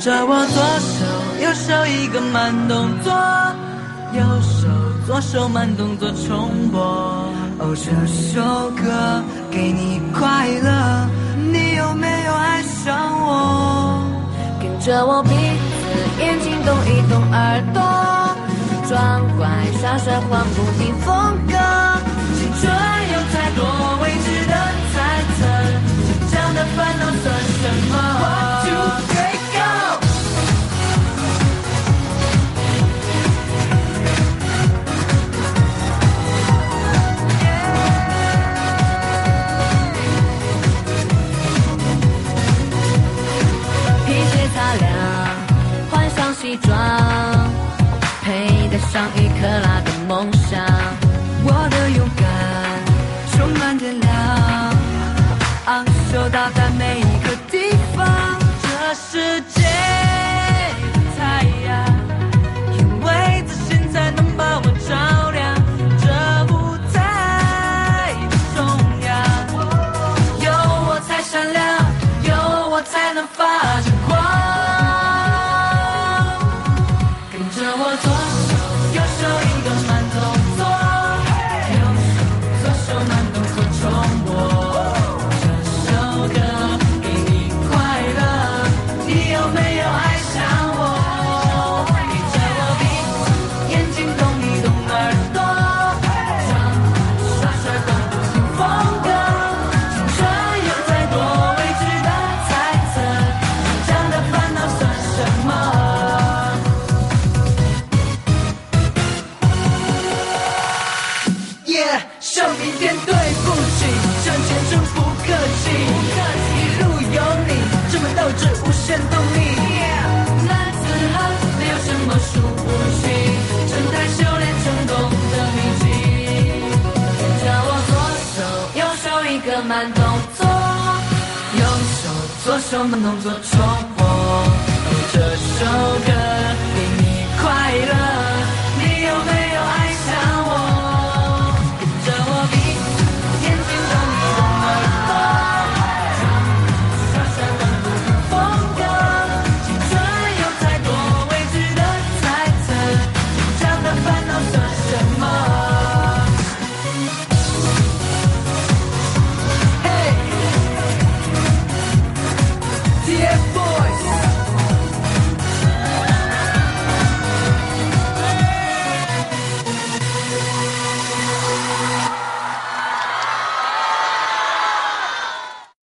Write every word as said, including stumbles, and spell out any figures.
着我左手右手一个慢动作，右手左手慢动作重播。哦，这首歌给你快乐，你有没有爱上我？ 跟着我鼻子眼睛动一动耳朵，装乖耍帅换不停风格。 青春有太多未知的猜测，这样的烦恼算什么 ？One two three go！ 皮鞋擦亮，换上西装，佩戴上一克拉的梦想。 我的勇敢充满电量，昂首到达每一个地方。这世界的太阳，因为自信才能把我照亮。这舞台的中央，有我才闪亮，有我才能发着光。跟着我左手右手一个慢动作，右手左手慢动作重播。这首歌给你快乐，你有没有爱上我？跟着我鼻子眼睛动一动耳朵，装耍帅换不停风格。青春有太多未知的猜测，这样的烦恼算什么？Yeah， 受一点对不起，向前冲不客气，一路有你，这么斗志无限动力。男子汉没有什么输不起，正在修炼成功的秘籍。跟着我左手右手一个慢动作，右手左手慢动作重播。哦，这首歌给你快乐，你有没有爱上我？跟着我鼻子眼睛动一动耳朵，耍帅换不停风格。青春有太多未知的猜测，这样的烦恼算什么？